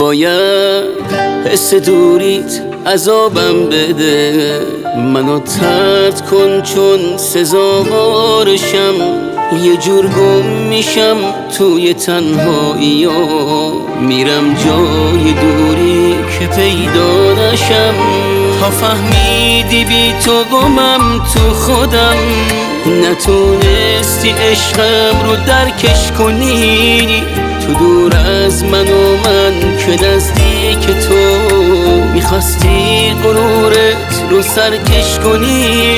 نباید حس دوریت عذابم بده، منو طرد کن چون سزاوارشم، یه جور گم میشم توی تنهایی ها، میرم جای دوری که پیدا نشم. تا فهمیدی بی تو گمم تو خودم، نتونستی عشقم رو درکش کنی، تو دور از من و من که نزدیک تو، میخواستی غرورت رو سرکش کنی.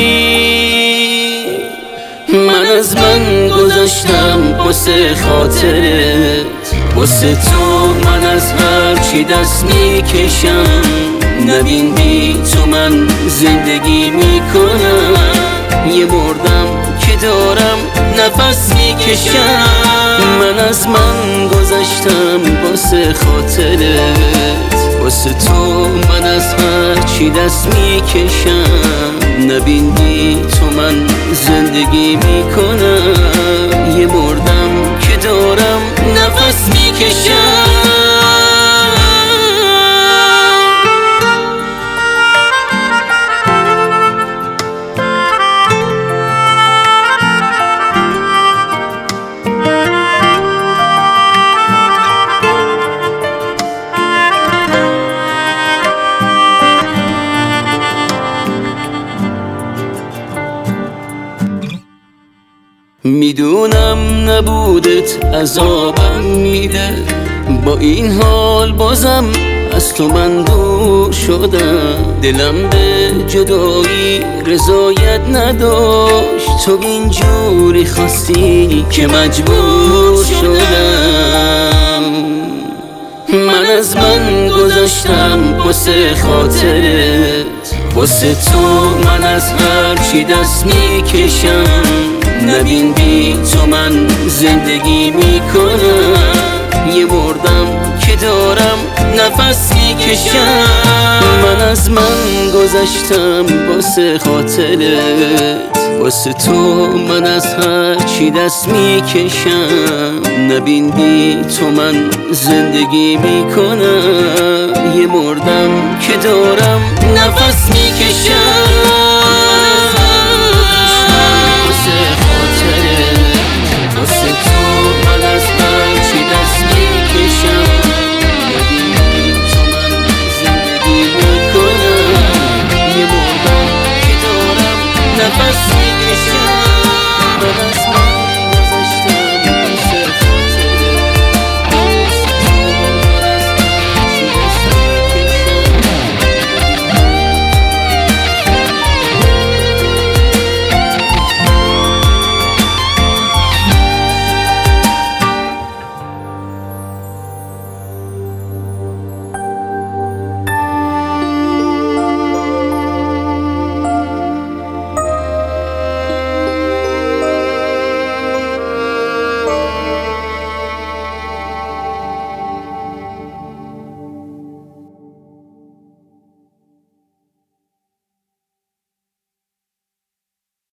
من از من گذاشتم واسه خاطرت، واسه تو من از هر چی دست میکشم، نبین بی تو من زندگی میکنم، یه مردم که دارم نفس میکشم. من از من گذاشتم واسه خاطرت، واسه تو من از هر چی دست میکشم، نبین بی تو من زندگی میکنم، یه مردم که دارم نفس میکشم. میدونم نبودت عذابم میده، با این حال بازم از تو من دور شدم، دلم به جدایی رضایت نداشت، تو اینجوری خواستی که مجبور شدم. من از من گذاشتم واسه خاطرت، واسه تو من از هر چی دست میکشم، نبین بی تو من زندگی میکنم، یه مردم که دارم نفس میکشم. من از من گذاشتم واسه خاطرت، واسه تو من از هر چی دست میکشم، نبین بی تو من زندگی میکنم، یه مردم که دارم نفس میکشم. نفس میکشم.